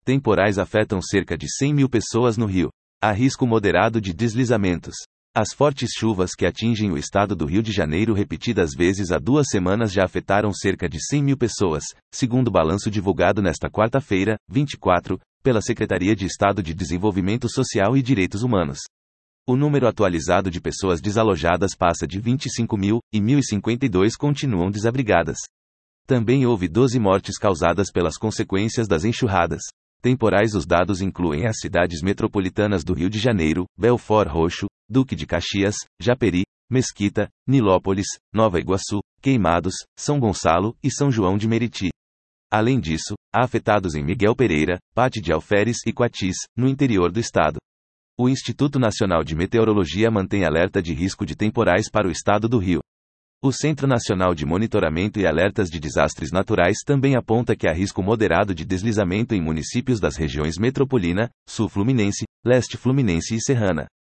Temporais afetam cerca de 100 mil pessoas no Rio. Há risco moderado de deslizamentos. As fortes chuvas que atingem o estado do Rio de Janeiro repetidas vezes há 2 semanas já afetaram cerca de 100 mil pessoas, segundo o balanço divulgado nesta quarta-feira, 24, pela Secretaria de Estado de Desenvolvimento Social e Direitos Humanos. O número atualizado de pessoas desalojadas passa de 25 mil, e 1.052 continuam desabrigadas. Também houve 12 mortes causadas pelas consequências das enxurradas temporais. Os dados incluem as cidades metropolitanas do Rio de Janeiro, Belford Roxo, Duque de Caxias, Japeri, Mesquita, Nilópolis, Nova Iguaçu, Queimados, São Gonçalo e São João de Meriti. Além disso, há afetados em Miguel Pereira, Pati de Alferes e Quatis, no interior do estado. O Instituto Nacional de Meteorologia mantém alerta de risco de temporais para o estado do Rio. O Centro Nacional de Monitoramento e Alertas de Desastres Naturais também aponta que há risco moderado de deslizamento em municípios das regiões Metropolina, Sul Fluminense, Leste Fluminense e Serrana.